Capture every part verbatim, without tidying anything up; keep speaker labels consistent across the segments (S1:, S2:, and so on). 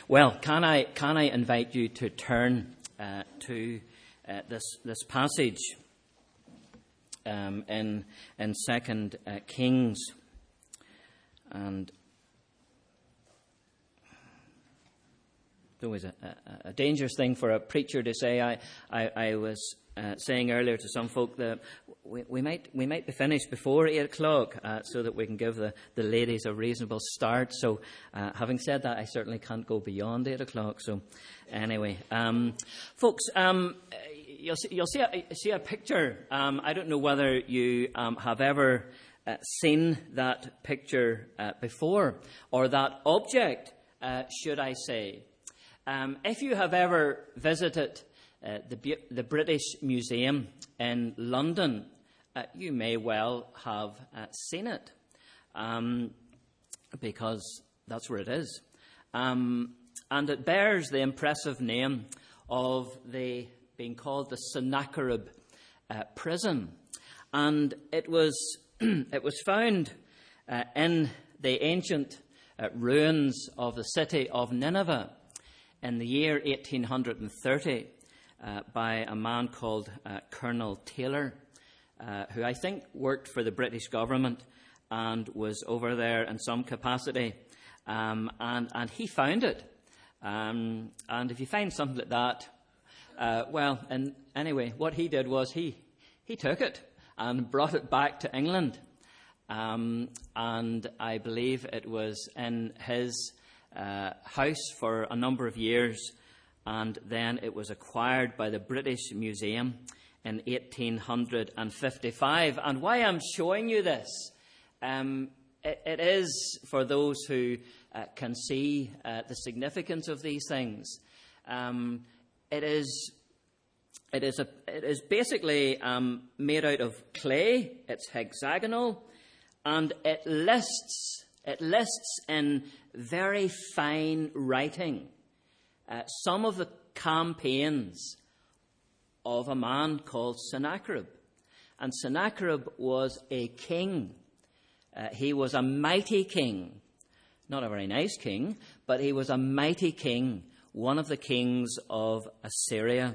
S1: Well, can I can I invite you to turn uh, to uh, this this passage um, in in Second uh, Kings, and it's always a, a, a dangerous thing for a preacher to say. I I, I was uh, saying earlier to some folk that we, we might we might be finished before eight o'clock, uh, so that we can give the, the ladies a reasonable start. So, uh, having said that, I certainly can't go beyond eight o'clock. So, anyway, um, folks, um, you'll see, you'll see a, see a picture. Um, I don't know whether you um, have ever uh, seen that picture uh, before, or that object, uh, should I say. Um, if you have ever visited uh, the, the British Museum in London, uh, you may well have uh, seen it, um, because that's where it is. Um, and it bears the impressive name of the being called the Sennacherib uh, prison. And it was it was found uh, in the ancient uh, ruins of the city of Nineveh in the year eighteen thirty uh, by a man called uh, Colonel Taylor, uh, who I think worked for the British government and was over there in some capacity. Um, and, and he found it. Um, and if you find something like that, uh, well, and anyway, what he did was he, he took it and brought it back to England. Um, and I believe it was in his Uh, house for a number of years, and then it was acquired by the British Museum in eighteen fifty-five. And why I'm showing you this, um, it, it is for those who uh, can see uh, the significance of these things. Um, it is it is a it is basically um, made out of clay. It's hexagonal, and it lists it lists in very fine writing uh, some of the campaigns of a man called Sennacherib. And Sennacherib was a king. Uh, he was a mighty king. Not a very nice king, but he was a mighty king, one of the kings of Assyria.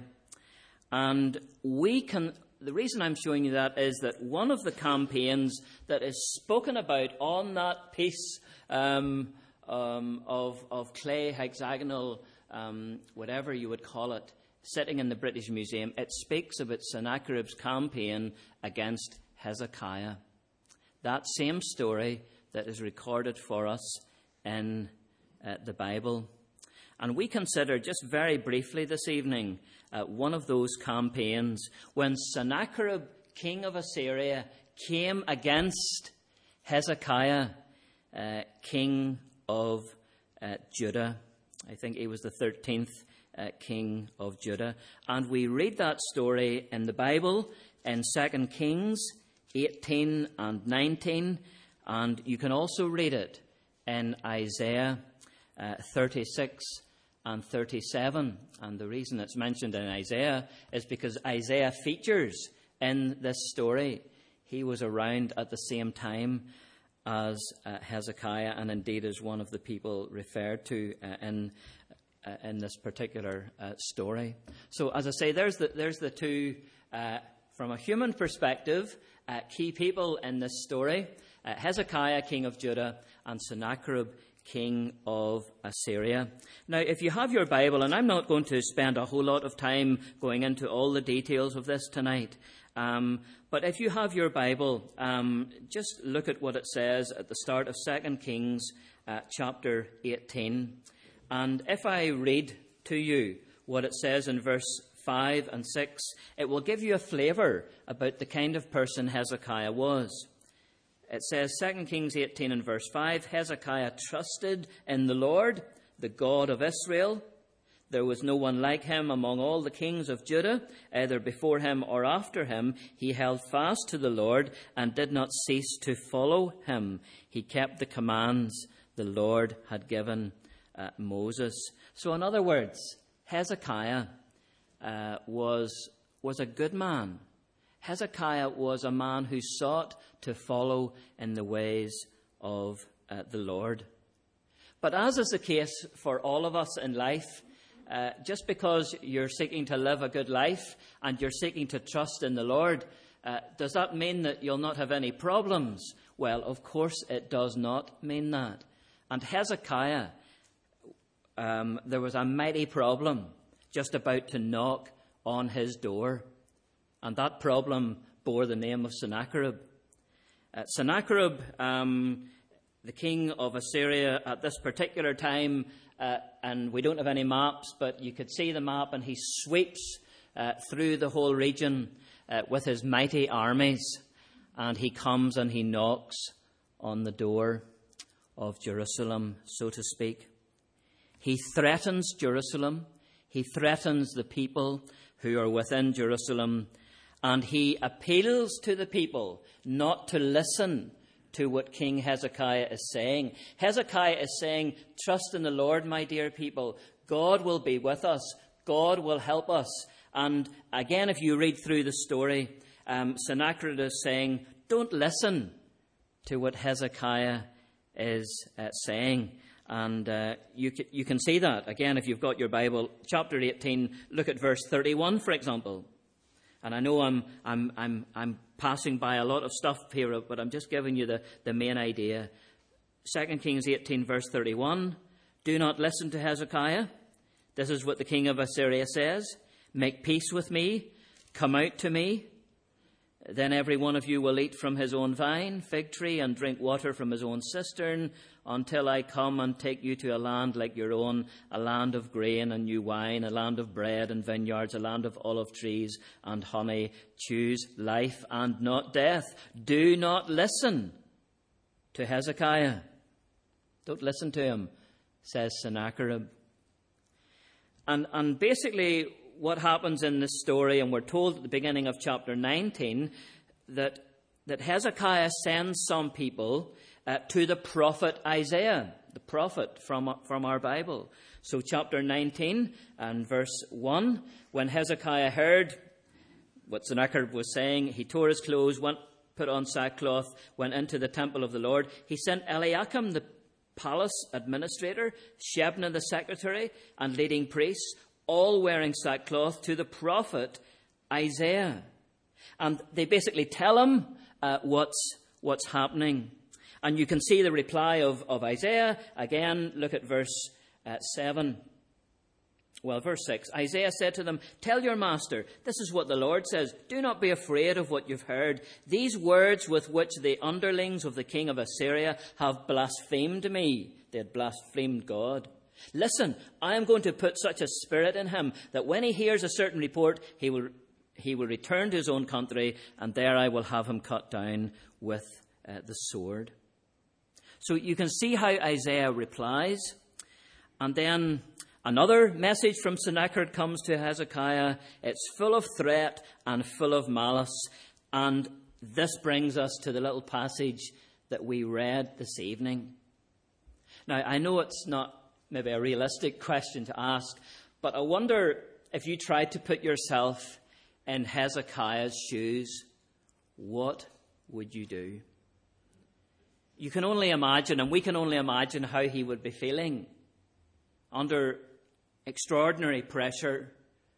S1: And we can... The reason I'm showing you that is that one of the campaigns that is spoken about on that piece um, um, of, of clay, hexagonal, um, whatever you would call it, sitting in the British Museum, it speaks about Sennacherib's campaign against Hezekiah. That same story that is recorded for us in uh, the Bible. And we consider just very briefly this evening uh, one of those campaigns when Sennacherib, king of Assyria, came against Hezekiah, uh, king of uh, Judah. I think he was the thirteenth uh, king of Judah. And we read that story in the Bible in Second Kings eighteen and nineteen. And you can also read it in Isaiah uh, thirty-six and thirty-seven. And the reason it's mentioned in Isaiah is because Isaiah features in this story. He was around at the same time as uh, Hezekiah, and indeed is one of the people referred to uh, in uh, in this particular uh, story. So, as I say, there's the there's the two, uh, from a human perspective, uh, key people in this story: uh, Hezekiah, king of Judah, and Sennacherib, king of Assyria. Now, if you have your Bible, and I'm not going to spend a whole lot of time going into all the details of this tonight, um, but if you have your Bible, um, just look at what it says at the start of Second Kings uh, chapter eighteen. And if I read to you what it says in verse five and six, it will give you a flavour about the kind of person Hezekiah was. It says, Second Kings eighteen and verse five, Hezekiah trusted in the Lord, the God of Israel. There was no one like him among all the kings of Judah, either before him or after him. He held fast to the Lord and did not cease to follow him. He kept the commands the Lord had given uh, Moses. So in other words, Hezekiah uh, was, was a good man. Hezekiah was a man who sought to follow in the ways of uh, the Lord. But as is the case for all of us in life, uh, just because you're seeking to live a good life and you're seeking to trust in the Lord, uh, does that mean that you'll not have any problems? Well, of course it does not mean that. And Hezekiah, um, there was a mighty problem just about to knock on his door. And that problem bore the name of Sennacherib. Uh, Sennacherib, um, the king of Assyria at this particular time, uh, and we don't have any maps, but you could see the map, and he sweeps uh, through the whole region uh, with his mighty armies, and he comes and he knocks on the door of Jerusalem, so to speak. He threatens Jerusalem. He threatens the people who are within Jerusalem, and he appeals to the people not to listen to what King Hezekiah is saying. Hezekiah is saying, trust in the Lord, my dear people. God will be with us. God will help us. And again, if you read through the story, um, Sennacherib is saying, don't listen to what Hezekiah is uh, saying. And uh, you, c- you can see that, again, if you've got your Bible. Chapter eighteen, look at verse thirty-one, for example. And I know I'm, I'm, I'm, I'm passing by a lot of stuff here, but I'm just giving you the, the main idea. Second Kings eighteen, verse thirty-one. Do not listen to Hezekiah. This is what the king of Assyria says. Make peace with me. Come out to me. Then every one of you will eat from his own vine, fig tree, and drink water from his own cistern, until I come and take you to a land like your own, a land of grain and new wine, a land of bread and vineyards, a land of olive trees and honey. Choose life and not death. Do not listen to Hezekiah. Don't listen to him, says Sennacherib. And, and basically what happens in this story, and we're told at the beginning of chapter nineteen, that, that Hezekiah sends some people uh, to the prophet Isaiah, the prophet from, from our Bible. So chapter nineteen and verse one, when Hezekiah heard what Sennacherib was saying, he tore his clothes, went, put on sackcloth, went into the temple of the Lord. He sent Eliakim, the palace administrator, Shebna, the secretary, and leading priests, all wearing sackcloth, to the prophet Isaiah. And they basically tell him uh, what's, what's happening. And you can see the reply of, of Isaiah. Again, look at verse uh, seven. Well, verse six. Isaiah said to them, tell your master, this is what the Lord says. Do not be afraid of what you've heard. These words with which the underlings of the king of Assyria have blasphemed me. They had blasphemed God. Listen, I am going to put such a spirit in him that when he hears a certain report, he will he will return to his own country, and there I will have him cut down with uh, the sword. So you can see how Isaiah replies. And then another message from Sennacherib comes to Hezekiah. It's full of threat and full of malice. And this brings us to the little passage that we read this evening. Now, I know it's not maybe a realistic question to ask, but I wonder if you tried to put yourself in Hezekiah's shoes, what would you do? You can only imagine, and we can only imagine how he would be feeling under extraordinary pressure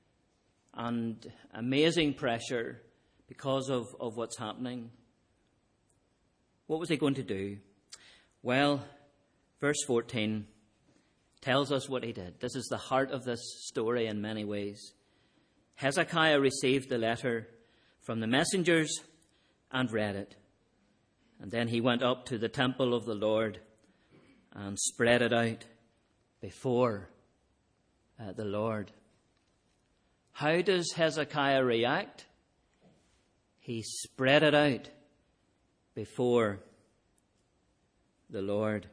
S1: and amazing pressure because of, of what's happening. What was he going to do? Well, verse fourteen tells us what he did. This is the heart of this story in many ways. Hezekiah received the letter from the messengers and read it. And then he went up to the temple of the Lord and spread it out before uh, the Lord. How does Hezekiah react? He spread it out before the Lord.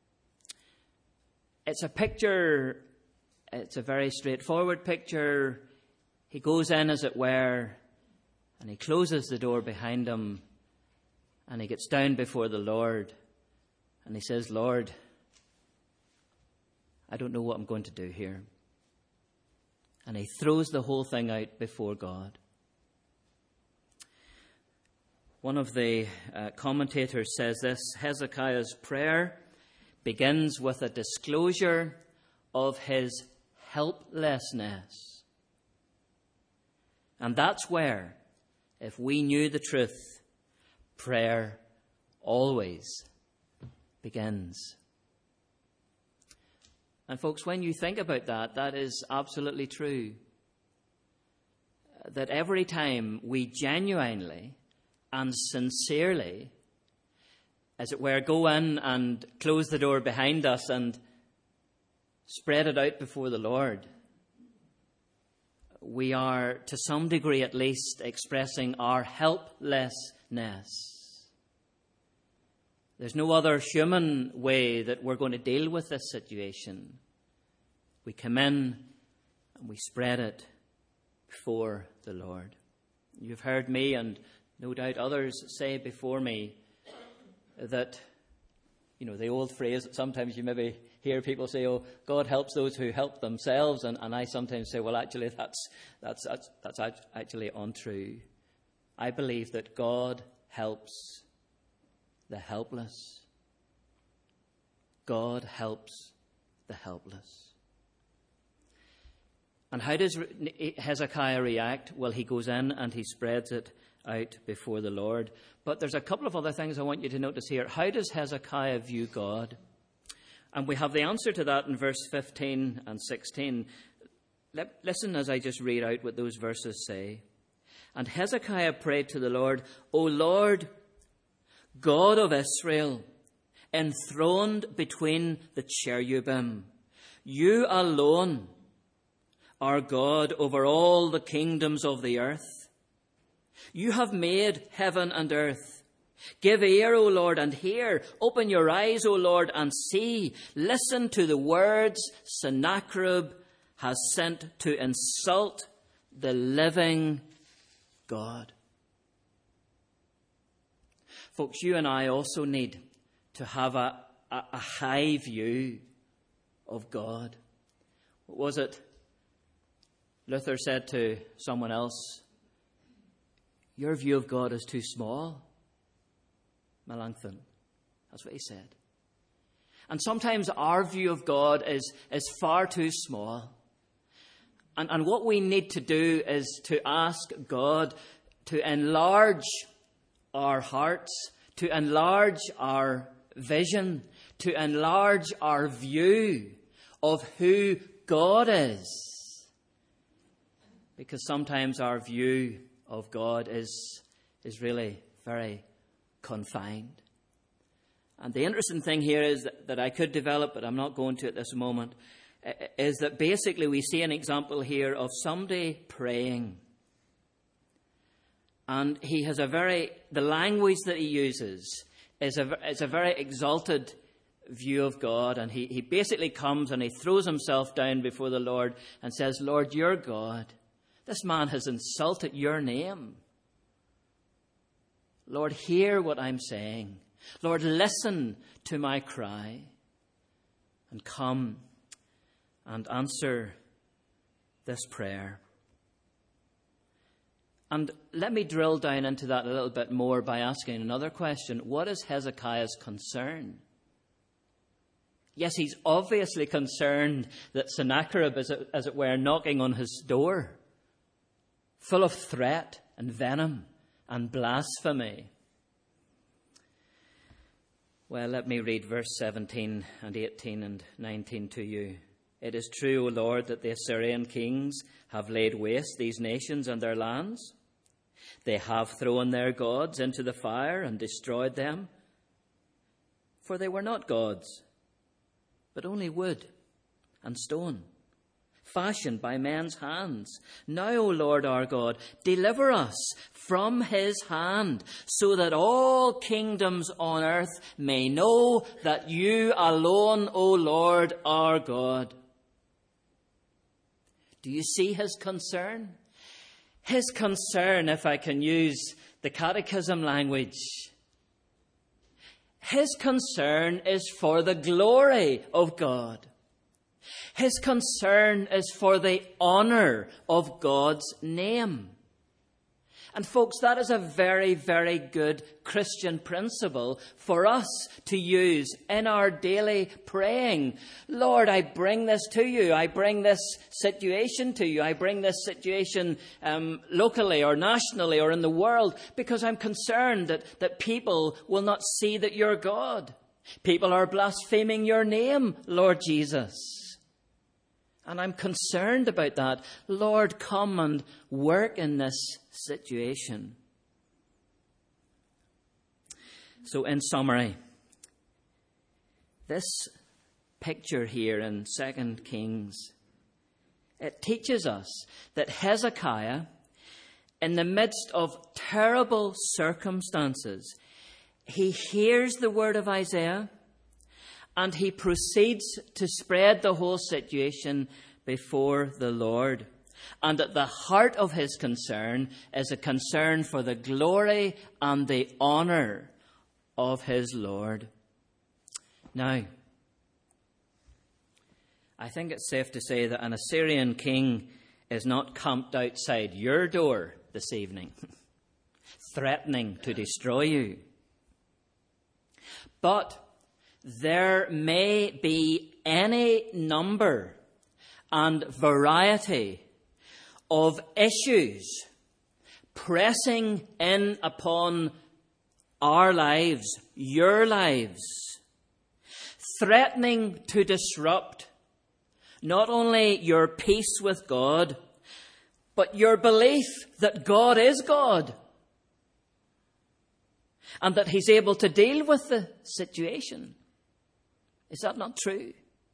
S1: It's a picture, it's a very straightforward picture. He goes in, as it were, and he closes the door behind him, and he gets down before the Lord, and he says, Lord, I don't know what I'm going to do here. And he throws the whole thing out before God. One of the uh, commentators says this: Hezekiah's prayer begins with a disclosure of his helplessness. And that's where, if we knew the truth, prayer always begins. And folks, when you think about that, that is absolutely true. That every time we genuinely and sincerely, as it were, go in and close the door behind us and spread it out before the Lord, we are, to some degree at least, expressing our helplessness. There's no other human way that we're going to deal with this situation. We come in and we spread it before the Lord. You've heard me, and no doubt others, say before me that, you know, the old phrase that sometimes you maybe hear people say, oh, God helps those who help themselves. And, and I sometimes say, well, actually, that's, that's, that's, that's actually untrue. I believe that God helps the helpless. God helps the helpless. And how does Hezekiah react? Well, he goes in and he spreads it out before the Lord. But there's a couple of other things I want you to notice here. How does Hezekiah view God? And we have the answer to that in verse fifteen and sixteen. Let, listen as I just read out what those verses say. And Hezekiah prayed to the Lord, O Lord, God of Israel, enthroned between the cherubim, you alone are God over all the kingdoms of the earth. You have made heaven and earth. Give ear, O Lord, and hear. Open your eyes, O Lord, and see. Listen to the words Sennacherib has sent to insult the living God. Folks, you and I also need to have a, a, a high view of God. What was it Luther said to someone else? Your view of God is too small, Melanchthon. That's what he said. And sometimes our view of God is, is far too small. And, and what we need to do is to ask God to enlarge our hearts, to enlarge our vision, to enlarge our view of who God is. Because sometimes our view of God is, is really very confined. And the interesting thing here is that, that I could develop, but I'm not going to at this moment, is that basically we see an example here of somebody praying. And he has a very, the language that he uses is a, is a very exalted view of God. And he, he basically comes and he throws himself down before the Lord and says, Lord, you're God. This man has insulted your name. Lord, hear what I'm saying. Lord, listen to my cry. And come and answer this prayer. And let me drill down into that a little bit more by asking another question. What is Hezekiah's concern? Yes, he's obviously concerned that Sennacherib is, as it were, knocking on his door, full of threat and venom and blasphemy. Well, let me read verse seventeen and eighteen and nineteen to you. It is true, O Lord, that the Assyrian kings have laid waste these nations and their lands. They have thrown their gods into the fire and destroyed them. For they were not gods, but only wood and stone, fashioned by men's hands. Now, O Lord our God, deliver us from his hand, so that all kingdoms on earth may know that you alone, O Lord our God. Do you see his concern? His concern, if I can use the catechism language, his concern is for the glory of God. His concern is for the honor of God's name. And folks, that is a very, very good Christian principle for us to use in our daily praying. Lord, I bring this to you. I bring this situation to you. I bring this situation um, locally or nationally or in the world because I'm concerned that, that people will not see that you're God. People are blaspheming your name, Lord Jesus. And I'm concerned about that. Lord, come and work in this situation. So in summary, this picture here in Second Kings, it teaches us that Hezekiah, in the midst of terrible circumstances, he hears the word of Isaiah, and he proceeds to spread the whole situation before the Lord. And at the heart of his concern is a concern for the glory and the honour of his Lord. Now, I think it's safe to say that an Assyrian king is not camped outside your door this evening, threatening to destroy you. But there may be any number and variety of issues pressing in upon our lives, your lives, threatening to disrupt not only your peace with God, but your belief that God is God and that He's able to deal with the situation. Is that not true?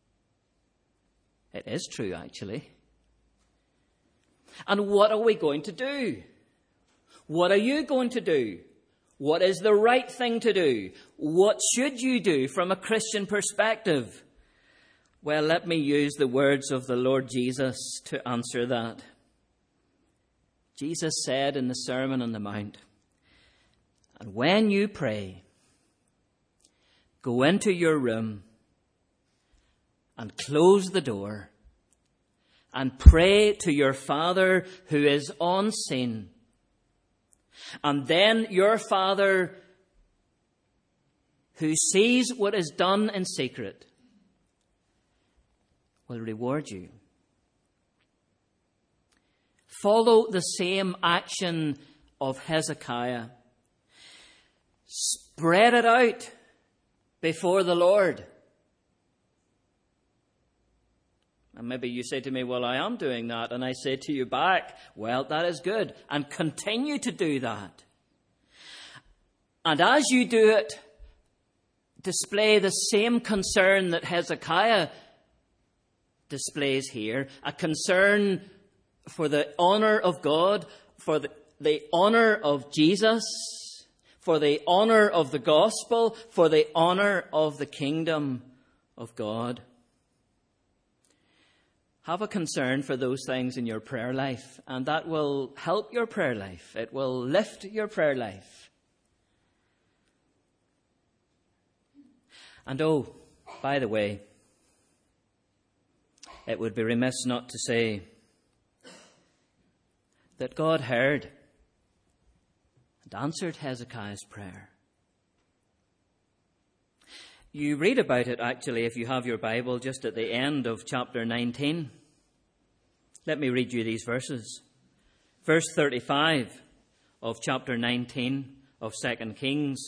S1: It is true, actually. And what are we going to do? What are you going to do? What is the right thing to do? What should you do from a Christian perspective? Well, let me use the words of the Lord Jesus to answer that. Jesus said in the Sermon on the Mount, "And when you pray, go into your room and close the door and pray to your Father who is unseen. And then your Father who sees what is done in secret will reward you." Follow the same action of Hezekiah. Spread it out before the Lord. And maybe you say to me, well, I am doing that. And I say to you back, well, that is good. And continue to do that. And as you do it, display the same concern that Hezekiah displays here. A concern for the honour of God, for the, the honour of Jesus, for the honour of the gospel, for the honour of the kingdom of God. Have a concern for those things in your prayer life, and that will help your prayer life. It will lift your prayer life. And oh, by the way, it would be remiss not to say that God heard and answered Hezekiah's prayer. You read about it, actually, if you have your Bible, just at the end of chapter nineteen. Let me read you these verses. Verse thirty-five of chapter nineteen of Second Kings.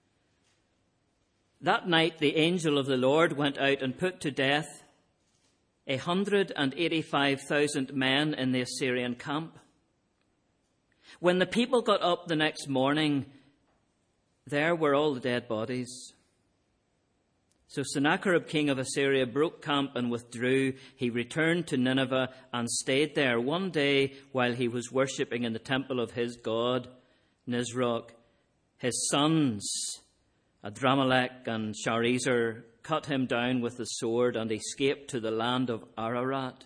S1: "That night the angel of the Lord went out and put to death a hundred and eighty-five thousand men in the Assyrian camp. When the people got up the next morning, there were all the dead bodies. So Sennacherib, king of Assyria, broke camp and withdrew. He returned to Nineveh and stayed there one day while he was worshipping in the temple of his god, Nisroch. His sons, Adramelech and Sharezer, cut him down with the sword and escaped to the land of Ararat.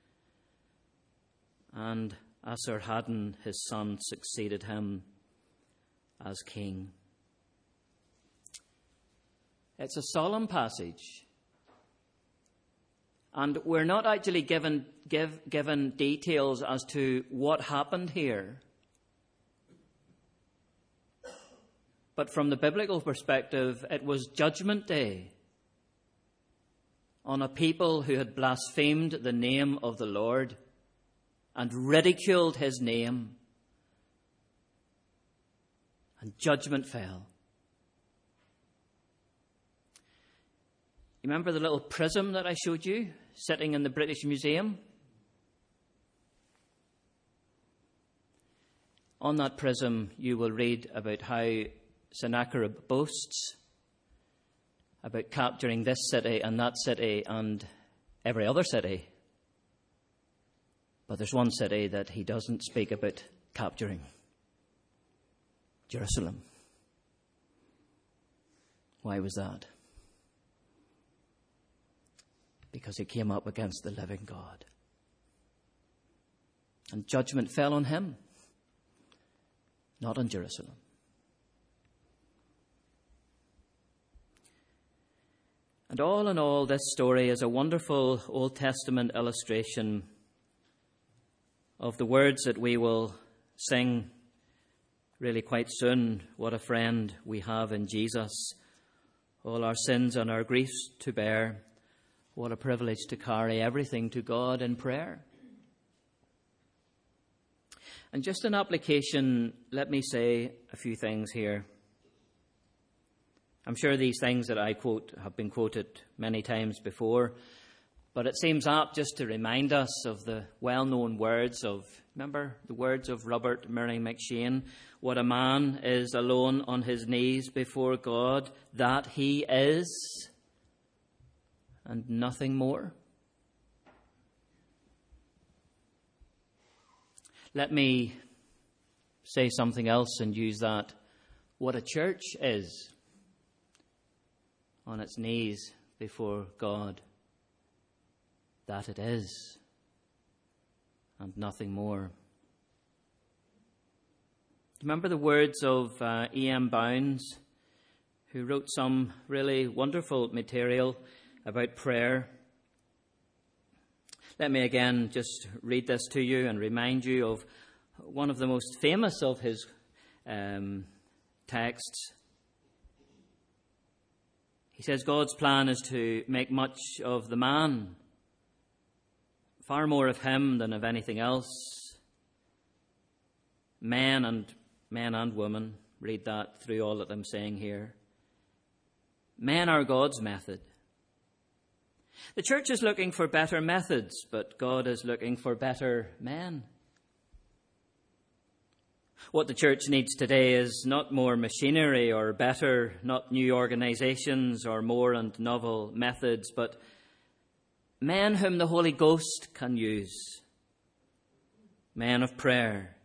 S1: And Esarhaddon, his son, succeeded him as king." It's a solemn passage. And we're not actually given, give, given details as to what happened here. But from the biblical perspective, it was Judgment Day on a people who had blasphemed the name of the Lord and ridiculed his name. And judgment fell. You remember the little prism that I showed you sitting in the British Museum? On that prism, you will read about how Sennacherib boasts about capturing this city and that city and every other city. But there's one city that he doesn't speak about capturing: Jerusalem. Why was that? Because he came up against the living God. And judgment fell on him, not on Jerusalem. And all in all, this story is a wonderful Old Testament illustration of the words that we will sing really quite soon. What a friend we have in Jesus. All our sins and our griefs to bear. What a privilege to carry everything to God in prayer. And just an application, let me say a few things here. I'm sure these things that I quote have been quoted many times before, but it seems apt just to remind us of the well-known words of, remember the words of Robert Murray McCheyne, what a man is alone on his knees before God, that he is, and nothing more. Let me say something else and use that. What a church is on its knees before God, that it is, and nothing more. Remember the words of uh, E M Bounds, who wrote some really wonderful material about prayer. Let me again just read this to you and remind you of one of the most famous of his um, texts. He says, God's plan is to make much of the man, far more of him than of anything else. Men and men and women, read that through all that I'm saying here. Men are God's method. The church is looking for better methods, but God is looking for better men. What the church needs today is not more machinery or better, not new organizations or more and novel methods, but men whom the Holy Ghost can use. Men of prayer.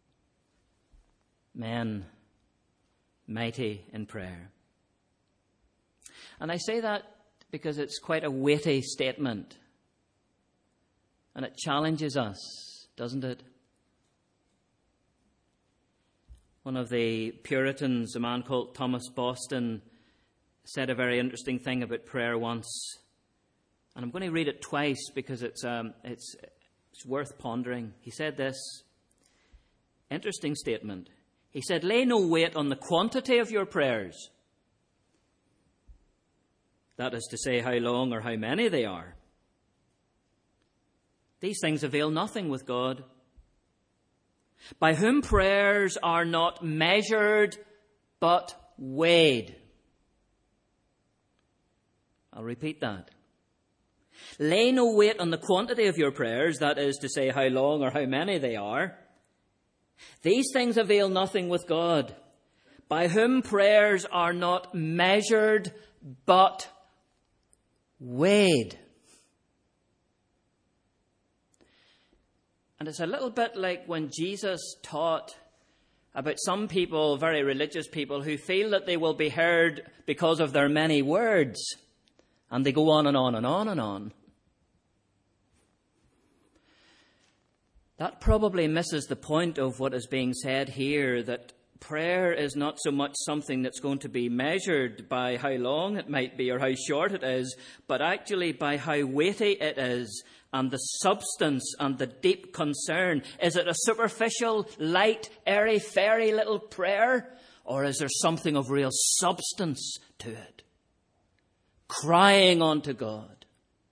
S1: Men mighty in prayer. And I say that because it's quite a weighty statement. And it challenges us, doesn't it? One of the Puritans, a man called Thomas Boston, said a very interesting thing about prayer once. And I'm going to read it twice because it's, um, it's, it's worth pondering. He said this, interesting statement. He said, lay no weight on the quantity of your prayers. That is to say, how long or how many they are. These things avail nothing with God, by whom prayers are not measured, but weighed. I'll repeat that. Lay no weight on the quantity of your prayers, that is to say, how long or how many they are. These things avail nothing with God, by whom prayers are not measured, but weighed. And it's a little bit like when Jesus taught about some people, very religious people, who feel that they will be heard because of their many words. And they go on and on and on and on. That probably misses the point of what is being said here, that prayer is not so much something that's going to be measured by how long it might be or how short it is, but actually by how weighty it is and the substance and the deep concern. Is it a superficial, light, airy-fairy little prayer? Or is there something of real substance to it? Crying unto God.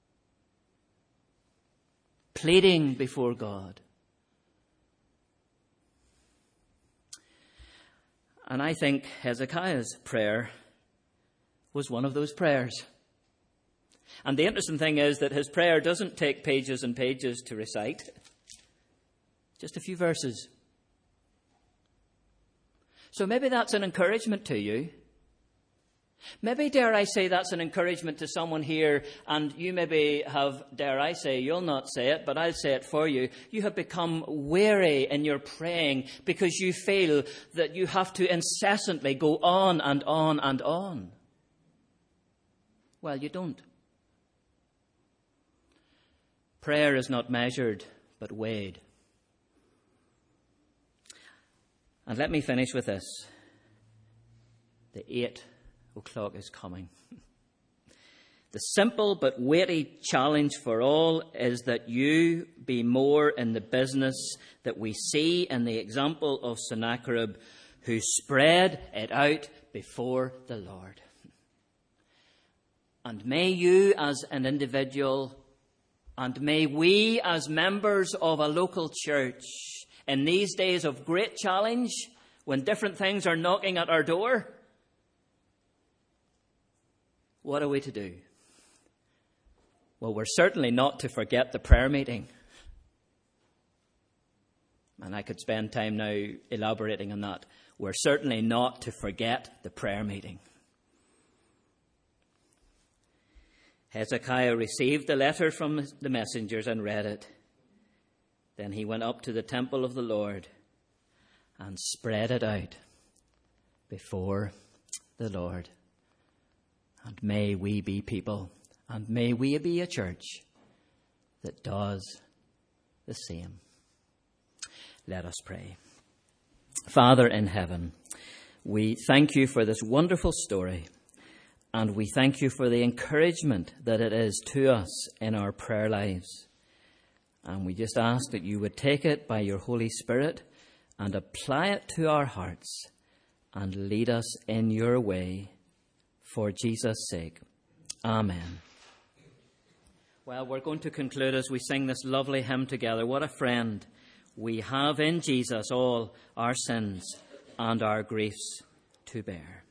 S1: Pleading before God. And I think Hezekiah's prayer was one of those prayers. And the interesting thing is that his prayer doesn't take pages and pages to recite. Just a few verses. So maybe that's an encouragement to you. Maybe, dare I say, that's an encouragement to someone here, and you maybe have, dare I say, you'll not say it, but I'll say it for you. You have become weary in your praying because you feel that you have to incessantly go on and on and on. Well, you don't. Prayer is not measured, but weighed. And let me finish with this. The eight o'clock is coming. The simple but weighty challenge for all is that you be more in the business that we see in the example of Sennacherib, who spread it out before the Lord. And may you as an individual, and may we as members of a local church, in these days of great challenge, when different things are knocking at our door, what are we to do? Well, we're certainly not to forget the prayer meeting. And I could spend time now elaborating on that. We're certainly not to forget the prayer meeting. Hezekiah received the letter from the messengers and read it. Then he went up to the temple of the Lord and spread it out before the Lord. And may we be people, and may we be a church that does the same. Let us pray. Father in heaven, we thank you for this wonderful story, and we thank you for the encouragement that it is to us in our prayer lives. And we just ask that you would take it by your Holy Spirit and apply it to our hearts and lead us in your way for Jesus' sake. Amen. Well, we're going to conclude as we sing this lovely hymn together. What a friend. We have in Jesus all our sins and our griefs to bear.